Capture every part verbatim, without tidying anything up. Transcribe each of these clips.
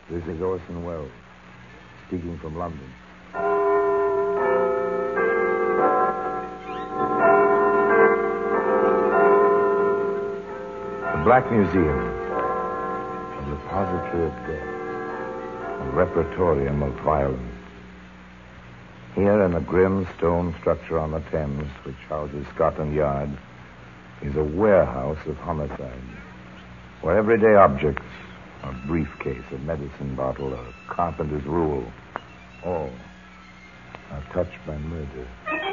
This is Orson Welles, speaking from London. The Black Museum, a repository of death, a repertorium of violence. Here in a grim stone structure on the Thames, which houses Scotland Yard, is a warehouse of homicide, where everyday objects, a briefcase, a medicine bottle, a carpenter's rule, all are touched by murder.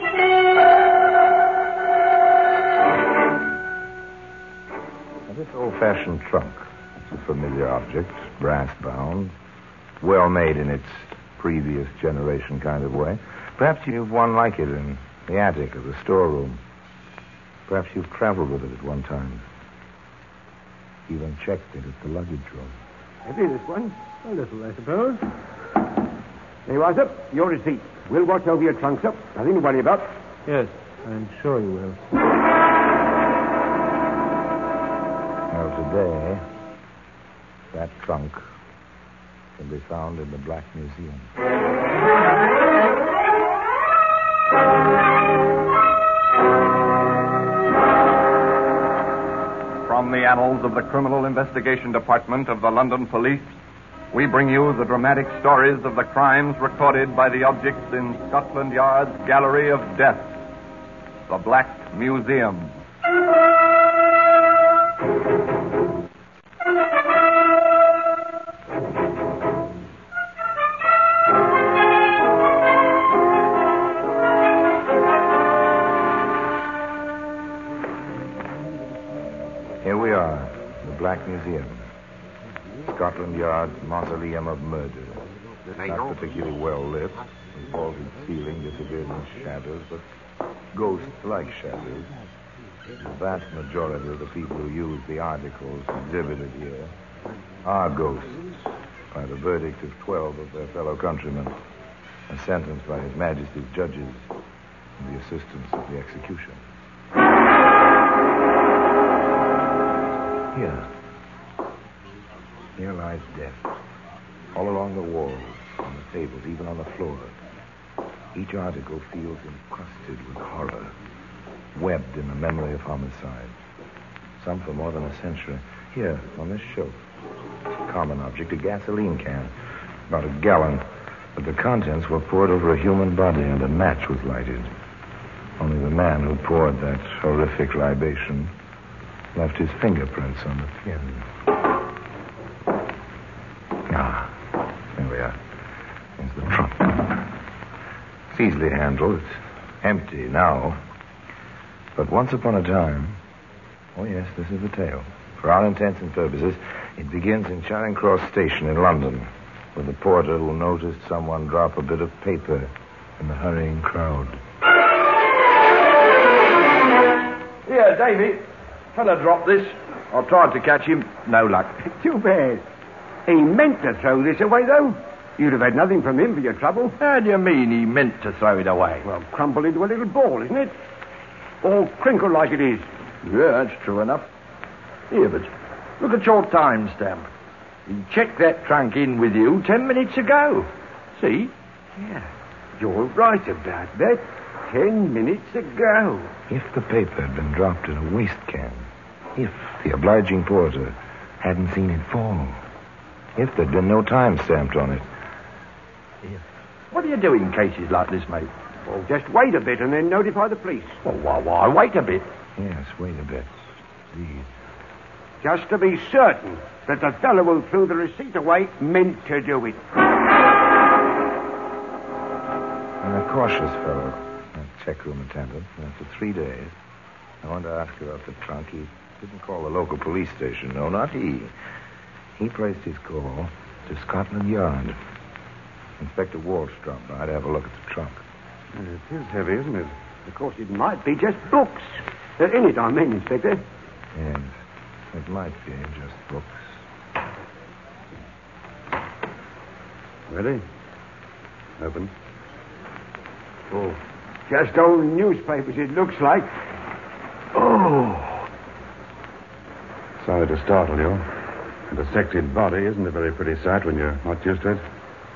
Now, this old-fashioned trunk, it's a familiar object, brass-bound, well-made in its previous generation kind of way. Perhaps you've one like it in the attic of the storeroom. Perhaps you've traveled with it at one time. Even checked it at the luggage room. Heavy, this one. A little, I suppose. There you are, sir. Your receipt. We'll watch over your trunk, sir. Nothing to worry about. Yes, I'm sure you will. Well, today, that trunk can be found in the Black Museum. From the annals of the Criminal Investigation Department of the London Police, we bring you the dramatic stories of the crimes recorded by the objects in Scotland Yard's Gallery of Death, the Black Museum. Here we are, the Black Museum. Scotland Yard's mausoleum of murder. Not particularly well lit. The vaulted ceiling disappeared in shadows, but ghost-like shadows. The vast majority of the people who use the articles exhibited here are ghosts by the verdict of twelve of their fellow countrymen, and sentenced by His Majesty's judges and the assistance of the execution. Here. Here lies death. All along the walls, on the tables, even on the floor. Each article feels encrusted with horror, webbed in the memory of homicide. Some for more than a century. Here, on this shelf, a common object, a gasoline can. About a gallon. But the contents were poured over a human body and a match was lighted. Only the man who poured that horrific libation left his fingerprints on the tin. Ah, there we are. There's the trunk. It's easily handled. It's empty now. But once upon a time... Oh, yes, this is the tale. For all intents and purposes, it begins in Charing Cross Station in London, with the porter who noticed someone drop a bit of paper in the hurrying crowd. Here, Davy. Fella dropped this. I tried to catch him. No luck. Too bad. He meant to throw this away, though. You'd have had nothing from him for your trouble. How do you mean he meant to throw it away? Well, crumpled into a little ball, isn't it? All crinkled like it is. Yeah, that's true enough. Here, but look at your timestamp. He checked that trunk in with you ten minutes ago. See? Yeah, you're right about that. Ten minutes ago. If the paper had been dropped in a waste can, if the obliging porter hadn't seen it fall, if there'd been no time stamped on it, if... What do you do in cases like this, mate? Well, just wait a bit and then notify the police. Well, why, why wait a bit? Yes, wait a bit. Please. Just to be certain that the fellow who threw the receipt away meant to do it. I'm a cautious fellow. A checkroom attendant. After three days, I wanted to ask about the trunk. He didn't call the local police station. No, not he. He placed his call to Scotland Yard. Inspector Walsh dropped by to have a look at the trunk. And it is heavy, isn't it? Of course, it might be just books. Uh, in it, I mean, Inspector. Yes, it might be just books. Ready? Open. Oh, just old newspapers, it looks like. Oh. Sorry to startle you. A dissected body isn't a very pretty sight when you're not used to it.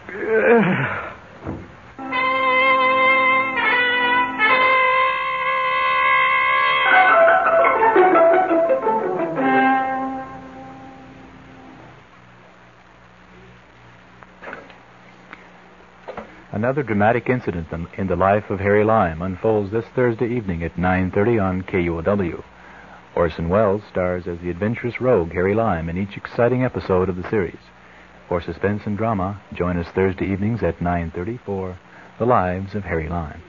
Another dramatic incident in the life of Harry Lime unfolds this Thursday evening at nine thirty on K U O W. Orson Welles stars as the adventurous rogue Harry Lime in each exciting episode of the series. For suspense and drama, join us Thursday evenings at nine thirty for The Lives of Harry Lime.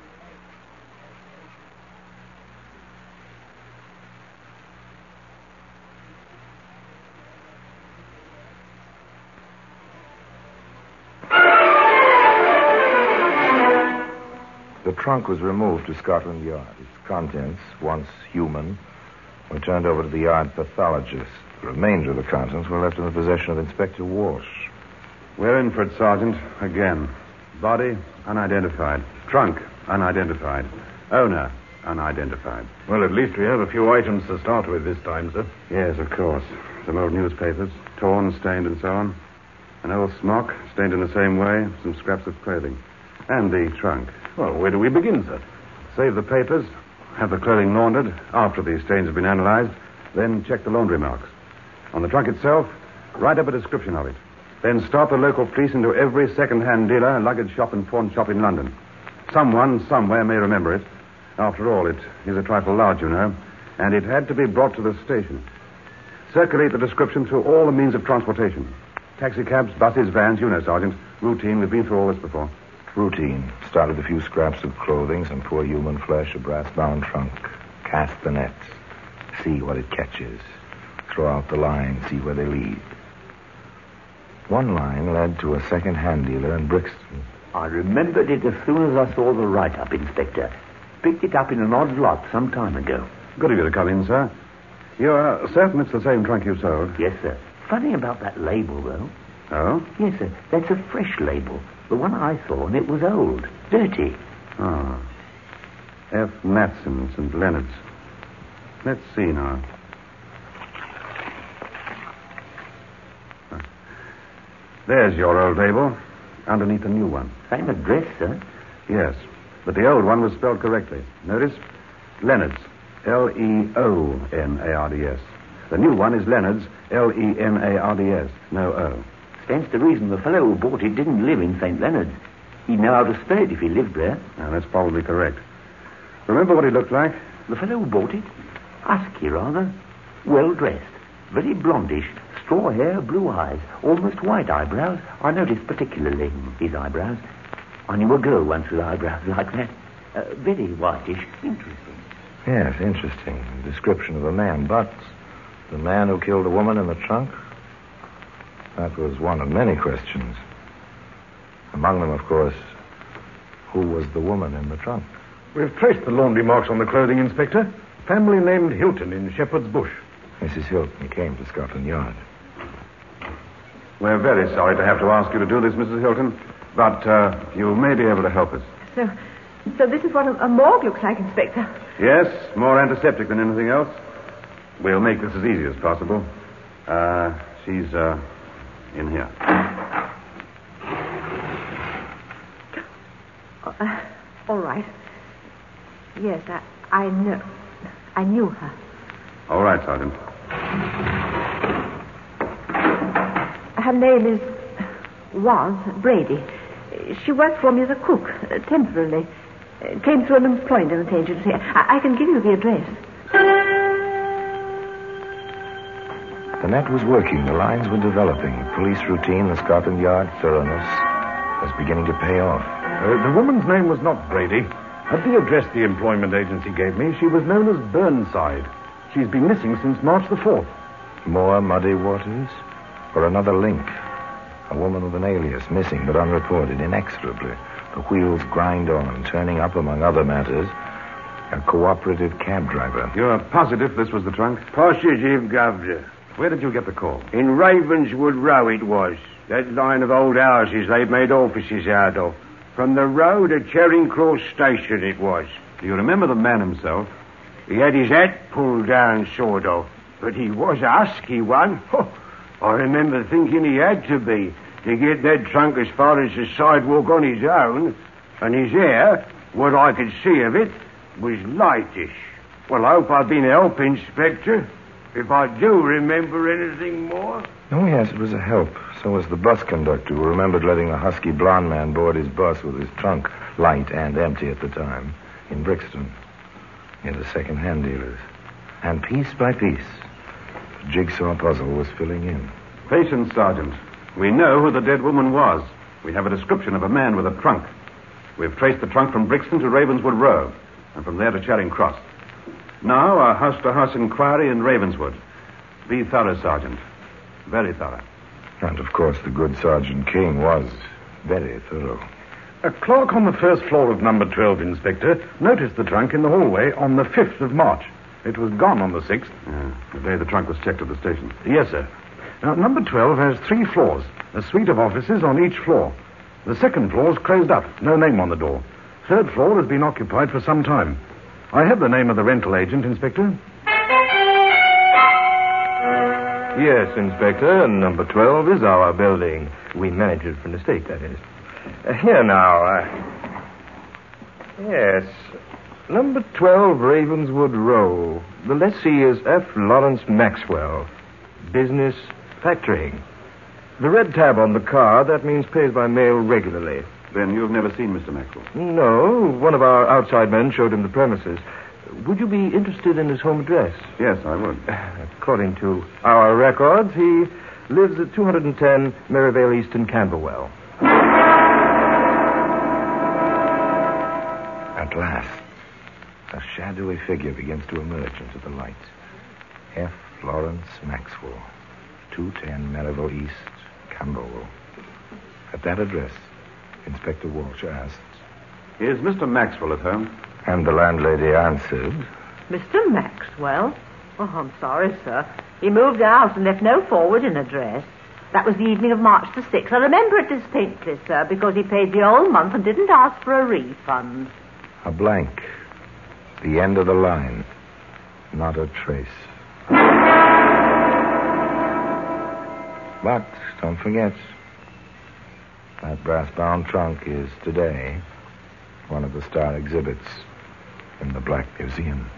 The trunk was removed to Scotland Yard. Its contents, once human, were turned over to the yard pathologist. The remainder of the contents were left in the possession of Inspector Walsh. We're in for it, Sergeant. Again. Body, unidentified. Trunk, unidentified. Owner, unidentified. Well, at least we have a few items to start with this time, sir. Yes, of course. Some old newspapers, torn, stained, and so on. An old smock, stained in the same way. Some scraps of clothing. And the trunk. Well, where do we begin, sir? Save the papers, have the clothing laundered after the stains have been analyzed, then check the laundry marks. On the trunk itself, write up a description of it. Then start the local police into every second-hand dealer, luggage shop, and pawn shop in London. Someone, somewhere, may remember it. After all, it is a trifle large, you know, and it had to be brought to the station. Circulate the description through all the means of transportation. Taxicabs, buses, vans, you know, Sergeant. Routine, we've been through all this before. Routine. Start with a few scraps of clothing, some poor human flesh, a brass-bound trunk. Cast the nets. See what it catches. Throw out the lines, see where they lead. One line led to a second-hand dealer in Brixton. I remembered it as soon as I saw the write-up, Inspector. Picked it up in an odd lot some time ago. Good of you to come in, sir. You're certain it's the same trunk you sold? Yes, sir. Funny about that label, though. Oh? Yes, sir. That's a fresh label. The one I saw, and it was old. Dirty. Oh. F. Matson, Saint Leonard's. Let's see now. There's your old label, underneath the new one. Same address, sir? Yes, but the old one was spelled correctly. Notice? Leonard's. L E O N A R D S. The new one is Leonard's. L E N A R D S. No O. Stands to reason the fellow who bought it didn't live in Saint Leonard's. He'd know how to spell it if he lived there. Now, that's probably correct. Remember what he looked like? The fellow who bought it? Husky, rather. Well-dressed. Very blondish. Straw hair, blue eyes. Almost white eyebrows. I noticed particularly his eyebrows. I knew a girl once with eyebrows like that. Uh, very whitish. Interesting. Yes, interesting. Description of a man. But the man who killed the woman in the trunk? That was one of many questions. Among them, of course, who was the woman in the trunk? We've traced the laundry marks on the clothing, Inspector. Family named Hilton in Shepherd's Bush. Missus Hilton came to Scotland Yard. We're very sorry to have to ask you to do this, Missus Hilton, but uh, you may be able to help us. So, so this is what a, a morgue looks like, Inspector. Yes, more antiseptic than anything else. We'll make this as easy as possible. Uh, she's, uh, in here. Uh, all right. Yes, I, I know. I knew her. All right, Sergeant. Her name is... was Brady. She worked for me as a cook, uh, temporarily. Uh, came through an employment agency. I, I can give you the address. The net was working. The lines were developing. Police routine, the Scotland Yard thoroughness was beginning to pay off. Uh, the woman's name was not Brady. At the address the employment agency gave me, she was known as Burnside. She's been missing since March the fourth. More muddy waters? Or another link? A woman with an alias, missing but unreported, inexorably. The wheels grind on, turning up, among other matters, a cooperative cab driver. You're positive this was the trunk? Positive, Governor. Where did you get the call? In Ravenswood Row it was. That line of old houses they've made offices out of. From the road to Charing Cross Station it was. Do you remember the man himself? He had his hat pulled down, sort of. But he was a husky one. Oh, I remember thinking he had to be to get that trunk as far as the sidewalk on his own, and his hair, what I could see of it, was lightish. Well, I hope I've been a help, Inspector. If I do remember anything more... Oh, yes, it was a help. So was the bus conductor who remembered letting the husky blonde man board his bus with his trunk light and empty at the time in Brixton, near the second-hand dealers. And piece by piece, the jigsaw puzzle was filling in. Patience, Sergeant. We know who the dead woman was. We have a description of a man with a trunk. We've traced the trunk from Brixton to Ravenswood Row, and from there to Charing Cross. Now, a house-to-house inquiry in Ravenswood. Be thorough, Sergeant. Very thorough. And, of course, the good Sergeant King was very thorough. A clerk on the first floor of number twelve, Inspector, noticed the trunk in the hallway on the fifth of March. It was gone on the sixth. Yeah, the day the trunk was checked at the station. Yes, sir. Now, number twelve has three floors, a suite of offices on each floor. The second floor's closed up, no name on the door. Third floor has been occupied for some time. I have the name of the rental agent, Inspector. Yes, Inspector. Number twelve is our building. We manage it from the state, that is. Uh, here now. Uh, yes. Number twelve, Ravenswood Row. The lessee is F. Lawrence Maxwell. Business, factoring. The red tab on the car, that means pays by mail regularly. Then you've never seen Mister Maxwell? No. One of our outside men showed him the premises. Would you be interested in his home address? Yes, I would. According to our records, he lives at two hundred ten Merivale East in Camberwell. At last, a shadowy figure begins to emerge into the light. F. Lawrence Maxwell, two ten Merivale East, Camberwell. At that address, Inspector Walsh asked, "Is Mister Maxwell at home?" And the landlady answered, Mister Maxwell? Oh, I'm sorry, sir. He moved out and left no forwarding address. That was the evening of March the sixth. I remember it distinctly, sir, because he paid the whole month and didn't ask for a refund. A blank. The end of the line. Not a trace. But don't forget, that brass-bound trunk is today one of the star exhibits in the Black Museum.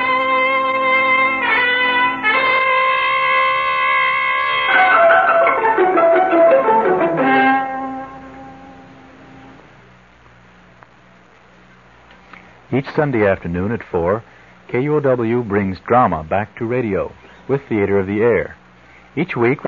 Each Sunday afternoon at four, K U O W brings drama back to radio with Theater of the Air. Each week...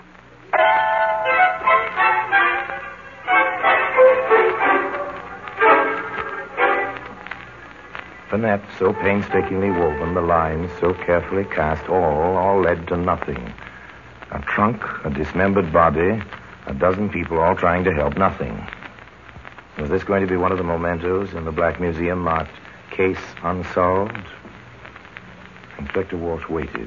The net so painstakingly woven, the lines so carefully cast, all, all led to nothing. A trunk, a dismembered body, a dozen people all trying to help, nothing. Was this going to be one of the mementos in the Black Museum marked Case Unsolved? Inspector Walsh waited.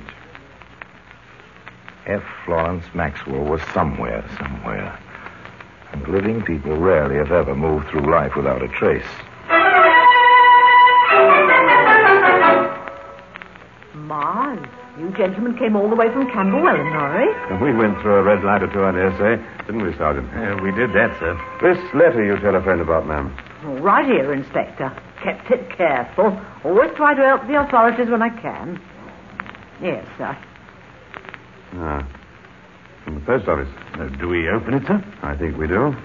F. Lawrence Maxwell was somewhere, somewhere. And living people rarely, if ever, move through life without a trace. My, you gentlemen came all the way from Camberwell in a hurry. We went through a red light or two, I dare say. Didn't we, Sergeant? Yeah, we did that, sir. This letter you telephoned about, ma'am. Oh, right here, Inspector. Kept it careful. Always try to help the authorities when I can. Yes, sir. Ah. From the post office. Uh, do we open it, sir? I think we do.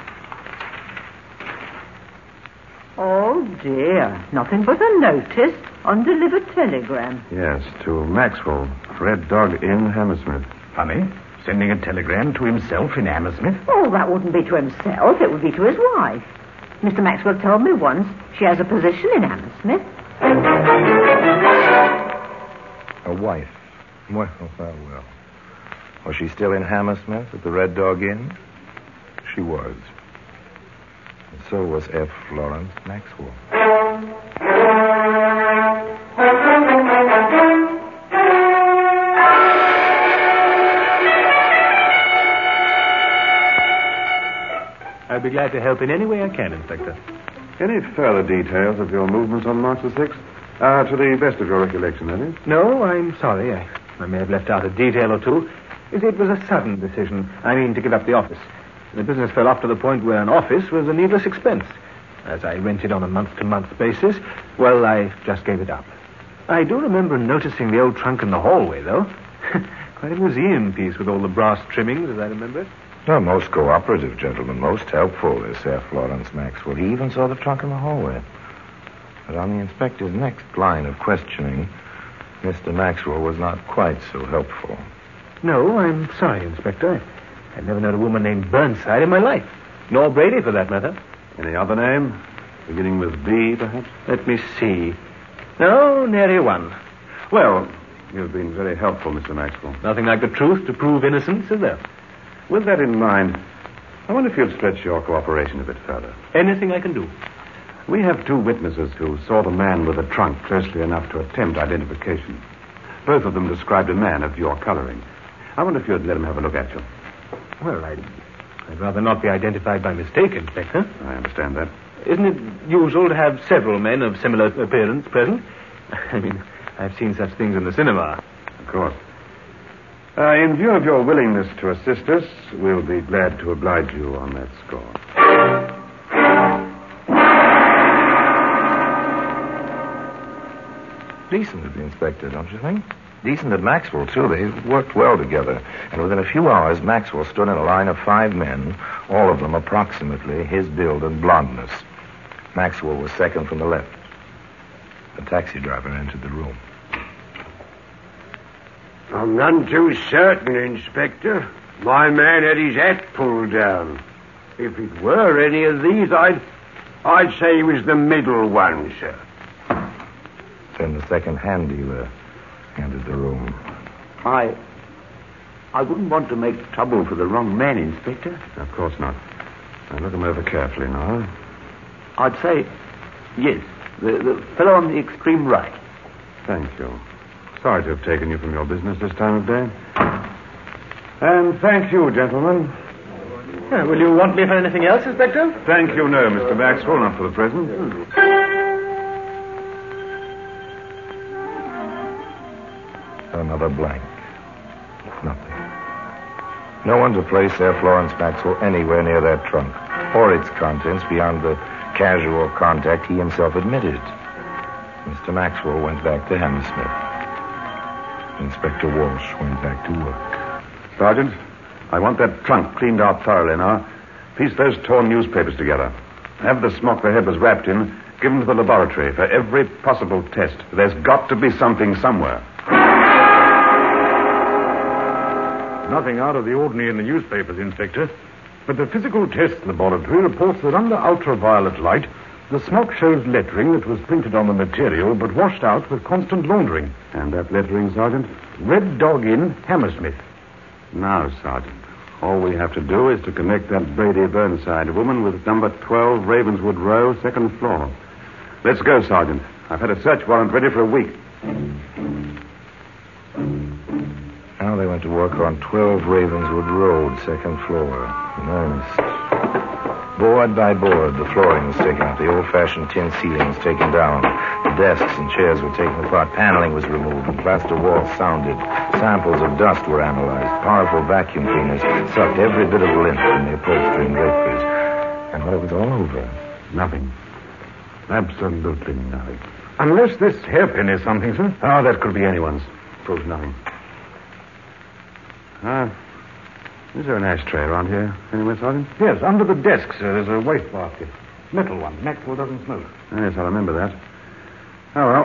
Oh, dear. Nothing but a notice. Undelivered telegram. Yes, to Maxwell, Red Dog Inn, Hammersmith. Funny. Sending a telegram to himself in Hammersmith? Oh, that wouldn't be to himself. It would be to his wife. Mister Maxwell told me once she has a position in Hammersmith. A wife. Well, well, well. Was she still in Hammersmith at the Red Dog Inn? She was. And so was F. Lawrence Maxwell. I'd be glad to help in any way I can, Inspector. Any further details of your movements on March the sixth? Uh, to the best of your recollection, that is? No, I'm sorry. I, I may have left out a detail or two. You see, it was a sudden decision. I mean, to give up the office. The business fell off to the point where an office was a needless expense. As I rented on a month-to-month basis, well, I just gave it up. I do remember noticing the old trunk in the hallway, though. Quite a museum piece with all the brass trimmings, as I remember it. Well, most cooperative gentlemen, most helpful, is Sir Florence Maxwell. He even saw the trunk in the hallway. But on the inspector's next line of questioning, Mister Maxwell was not quite so helpful. No, I'm sorry, Inspector. I've never known a woman named Burnside in my life. Nor Brady, for that matter. Any other name? Beginning with B, perhaps? Let me see. No, nary one. Well, you've been very helpful, Mister Maxwell. Nothing like the truth to prove innocence, is there? With that in mind, I wonder if you'd stretch your cooperation a bit further. Anything I can do. We have two witnesses who saw the man with the trunk closely enough to attempt identification. Both of them described a man of your coloring. I wonder if you'd let him have a look at you. Well, I'd, I'd rather not be identified by mistake, Inspector. I understand that. Isn't it usual to have several men of similar appearance present? I mean, I've seen such things in the cinema. Of course. Uh, in view of your willingness to assist us, we'll be glad to oblige you on that score. Decent of the inspector, don't you think? Decent at Maxwell, too. They worked well together. And within a few hours, Maxwell stood in a line of five men, all of them approximately his build and blondness. Maxwell was second from the left. The taxi driver entered the room. I'm none too certain, Inspector. My man had his hat pulled down. If it were any of these, I'd, I'd say he was the middle one, sir. Then the second hand dealer entered the room. I... I wouldn't want to make trouble for the wrong man, Inspector. Of course not. Now look him over carefully now. I'd say, yes, the, the fellow on the extreme right. Thank you. Sorry to have taken you from your business this time of day. And thank you, gentlemen. Uh, will you want me for anything else, Inspector? Thank you, no, Mister Maxwell, not for the present. Another blank. Nothing. No one to place Sir Florence Maxwell anywhere near that trunk, or its contents beyond the casual contact he himself admitted. Mister Maxwell went back to Hammersmith. Inspector Walsh went back to work. Sergeant, I want that trunk cleaned out thoroughly now. Piece those torn newspapers together. Have the smock the head was wrapped in given to the laboratory for every possible test. There's got to be something somewhere. Nothing out of the ordinary in the newspapers, Inspector. But the physical test laboratory reports that under ultraviolet light, the smock shows lettering that was printed on the material but washed out with constant laundering. And that lettering, Sergeant? Red Dog Inn, Hammersmith. Now, Sergeant, all we have to do is to connect that Brady Burnside woman with number twelve Ravenswood Row, second floor. Let's go, Sergeant. I've had a search warrant ready for a week. Now they went to work on twelve Ravenswood Road, second floor, in earnest. Board by board, the flooring was taken out, the old-fashioned tin ceiling was taken down, the desks and chairs were taken apart, paneling was removed, and plaster walls sounded. Samples of dust were analyzed. Powerful vacuum cleaners sucked every bit of lint from the upholstery and draperies. And when it was all over, Nothing. Absolutely nothing. Unless this hairpin is something, sir. Oh, that could be anyone's. Proves nothing. Ah, is there an ashtray around here anywhere, Sergeant? Yes, under the desk, sir, there's a wastebasket. Metal one. Maxwell doesn't smoke. Yes, I remember that. Oh, well.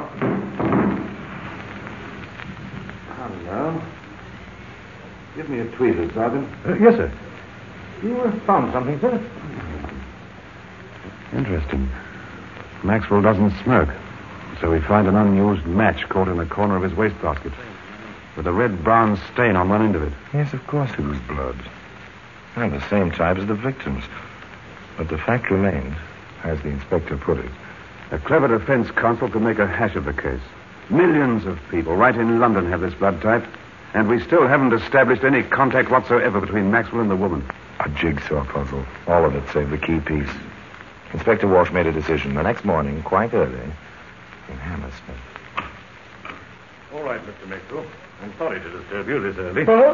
Hello. Give me a tweezer, Sergeant. Uh, yes, sir. You uh, found something, sir? Interesting. Maxwell doesn't smoke. So we find an unused match caught in the corner of his wastebasket, with a red-brown stain on one end of it. yes, of course it was blood. And the same type as the victims. But the fact remained, as the inspector put it, A clever defense counsel could make a hash of the case. Millions of people right in London have this blood type, and we still haven't established any contact whatsoever between Maxwell and the woman. a jigsaw puzzle. All of it save the key piece. Inspector Walsh made a decision the next morning, quite early, in Hammersmith. All right, Mister Maxwell. I'm sorry to disturb you this early. Oh,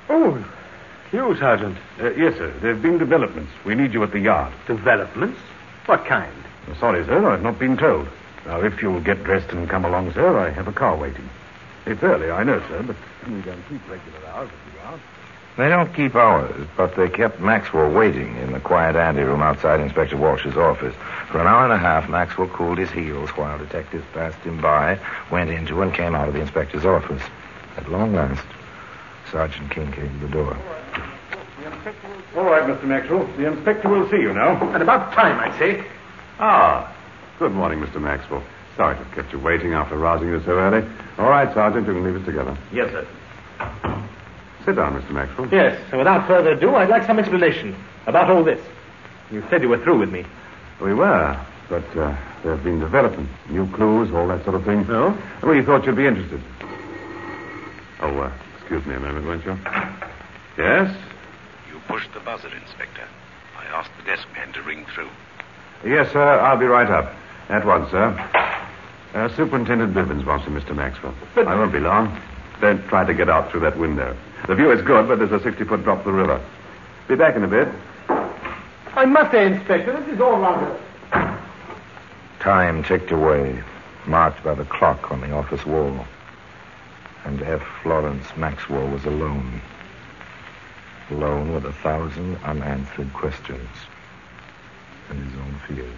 Oh, you, Sergeant. Uh, yes, sir. There have been developments. We need you at the yard. Developments? What kind? Uh, sorry, sir. I've not been told. Now, if you'll get dressed and come along, sir, I have a car waiting. It's early, I know, sir, but we don't keep regular hours at the yard. They don't keep hours, but they kept Maxwell waiting in the quiet anteroom outside Inspector Walsh's office. For an hour and a half, Maxwell cooled his heels while detectives passed him by, went into and came out of the inspector's office. At long last, Sergeant King came to the door. All right, Mister Maxwell. The inspector will see you now. And about time, I say. Ah, good morning, Mister Maxwell. Sorry to have kept you waiting after rousing you so early. All right, Sergeant, you can leave us together. Yes, sir. Sit down, Mister Maxwell. Yes, and without further ado, I'd like some explanation about all this. You said you were through with me. We were, but uh, there have been developments, new clues, all that sort of thing. No? We thought you'd be interested. Oh, uh, excuse me a moment, won't you? Yes? You pushed the buzzer, Inspector. I asked the desk man to ring through. Yes, sir. I'll be right up. At once, sir. Uh, Superintendent Bivens wants you, Mister Maxwell. But... I won't be long. Don't try to get out through that window. The view is good, but there's a sixty-foot drop to the river. Be back in a bit. I must say, Inspector, this is all rather... Time ticked away, marked by the clock on the office wall. And F. Florence Maxwell was alone. Alone with a thousand unanswered questions and his own fears.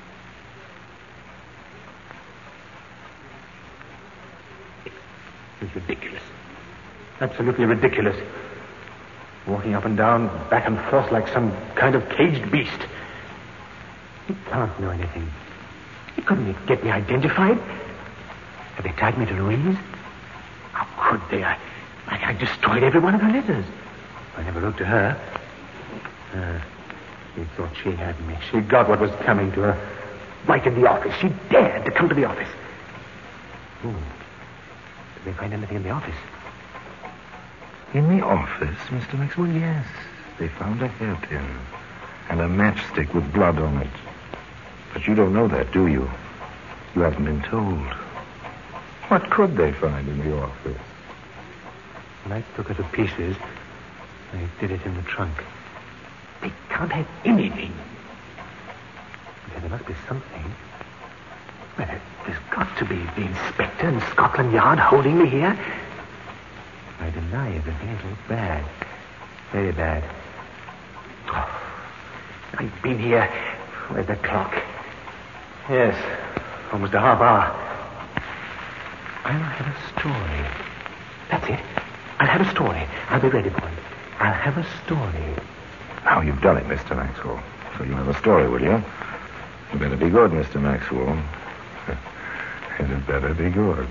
It's ridiculous. Absolutely ridiculous. Walking up and down, back and forth like some kind of caged beast. He can't know anything. He couldn't get me identified. Have they tied me to Louise? How could they? I, I, I destroyed every one of her letters. I never wrote to her. Uh, she thought she had me. She got what was coming to her right in the office. She dared to come to the office. Ooh. Did they find anything in the office? In the office, Mister Maxwell? Yes. They found a hairpin and a matchstick with blood on it. But you don't know that, do you? You haven't been told. What could they find in the office? When I took her to pieces, I did it in the trunk. They can't have anything. Okay, there must be something. Well, there's got to be the inspector in Scotland Yard holding me here. I deny everything. It looks bad. Very bad. Oh, I've been here. Where's the clock? Yes, almost a half hour. I'll have a story. That's it. I'll have a story. I'll be ready for it. I'll have a story. Now you've done it, Mister Maxwell. So you have a story, will you? It better be good, Mister Maxwell. It had better be good.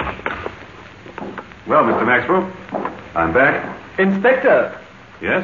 Well, Mister Maxwell, I'm back. Inspector! Yes?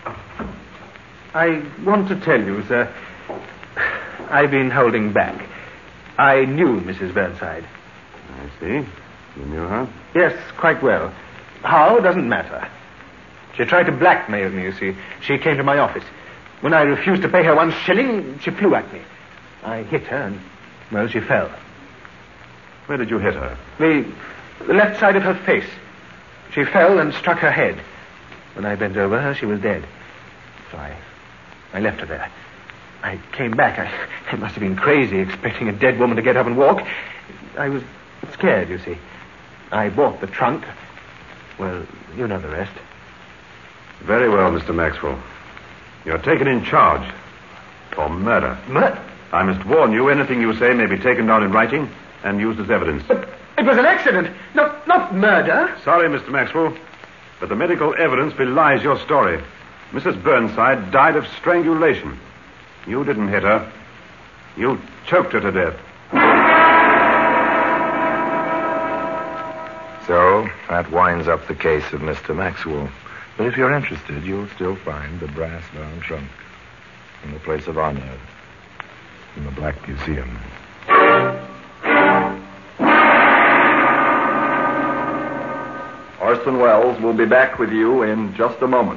I want to tell you, sir, I've been holding back. I knew Missus Burnside. I see. You knew her? Yes, quite well. How doesn't matter. She tried to blackmail me, you see. She came to my office. When I refused to pay her one shilling, she flew at me. I hit her and, well, she fell. Where did you hit her? The, the left side of her face. She fell and struck her head. When I bent over her, she was dead. So I, I left her there. I came back. I, I must have been crazy, expecting a dead woman to get up and walk. I was scared, you see. I bought the trunk. Well, you know the rest. Very well, Mister Maxwell. You're taken in charge for murder. Murder? I must warn you, anything you say may be taken down in writing and used as evidence. But it was an accident, not, not murder. Sorry, Mister Maxwell, but the medical evidence belies your story. Missus Burnside died of strangulation. You didn't hit her. You choked her to death. So, that winds up the case of Mister Maxwell. But if you're interested, you'll still find the brass-bound trunk in the place of honor in the Black Museum. Orson Welles will be back with you in just a moment.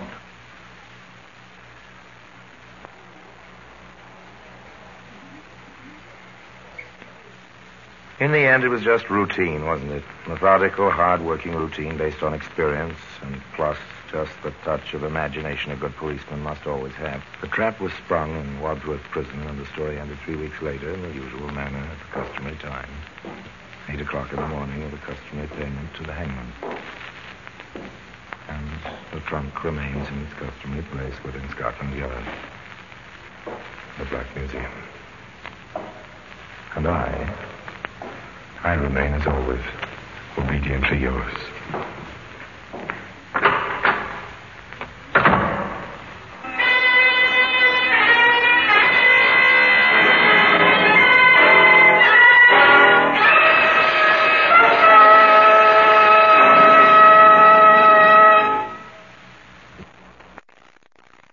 In the end, it was just routine, wasn't it? Methodical, hard-working routine based on experience, and plus just the touch of imagination a good policeman must always have. The trap was sprung in Wadsworth Prison, and the story ended three weeks later in the usual manner at the customary time. Eight o'clock in the morning with the customary payment to the hangman. And the trunk remains in its customary place within Scotland Yard. The Black Museum. And I... I remain, as always, obediently yours.